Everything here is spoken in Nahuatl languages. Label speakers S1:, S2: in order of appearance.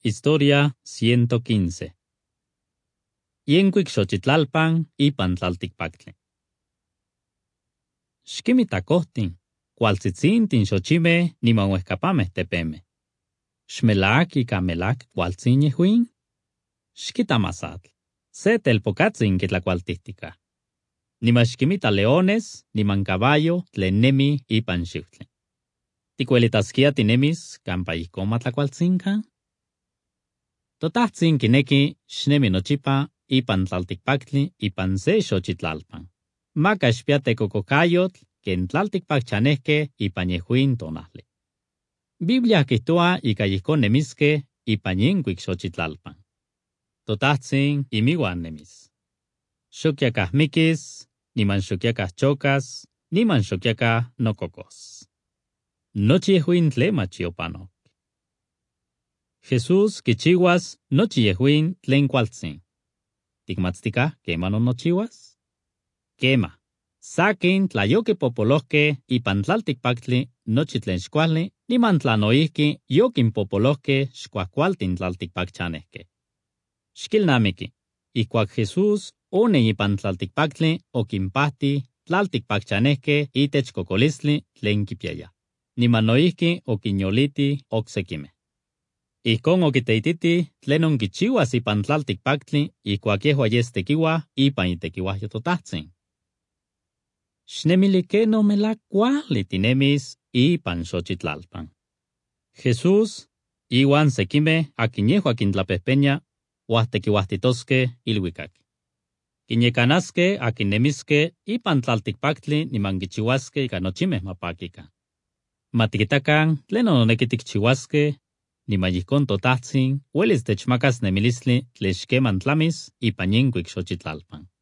S1: Historia 115. Yenkuik Xochitlalpan ipan tlaltikpaktli. Xkimitakohtin, kualtzitzintin xochimeh niman uehkapameh tepemeh. Xmelak ika melak kualtzin yehuin. Xkitamasatl, se telpokatzin kitlakualtihtikah. Niman xkimita leones niman caballo tlen nemi ipan xiuhtli. Tikuelitaskia tinemis kampa ihkon matlakualtzinkan? Totahtsin kineki xnemi nochipa ipan tlaltikpaktli ipan se Xochitlalpan. Maka xpia tekokokayotl ken tlaltikpakchanehkeh ipan yehuin tonahli. Biblia kihtoa ika ihkon nemiskeh ipan yenkuik Xochitlalpan. Totahtsin imiwan nemis. Xokyakah mikis, niman xokyakah chokas, niman xokyakah nokokos. Nochi yehuin tlemach yopanok. Jesús kichiwas nochi yehuin tlen kualtzin. ¿Tikmatztikah keman onnochiwas? Kema, sakin tlayokipopolohkeh ipan tlaltikpaktli nochi tlen xkuali, niman tlanoihki yokinpopolohkeh xkuajkualtin tlaltikpakchanehkeh. Xkilnamiki, ihkuak Jesús one ipan tlaltikpaktli okinpahti tlaltikpakchanehkeh itech kokolistli tlen kipiaya, niman noihki okinyoliti oksekimeh. Ihkon okiteititi tlenon kichiwas ipan tlaltikpaktli ihkuak yehua yes tekiuah ipan itekiuajyo Totahtsin. Xnemili keno melak kuali tinemis ipan Xochitlalpan. Jesús iwan sekimeh akin yehua kintlapehpenia uahtekiuahtitoskeh ilhuikak. Kinyekanaskeh akin nemiskeh ipan tlaltikpaktli niman kichiwaskeh ika nochimeh mapakika. Matikitakan tlenon oneki tikchiwaskeh, niman yihkon Totahtsin uelis techmakas nemilistli tlen xkeman tlamis ipan yenkuik Xochitlalpan.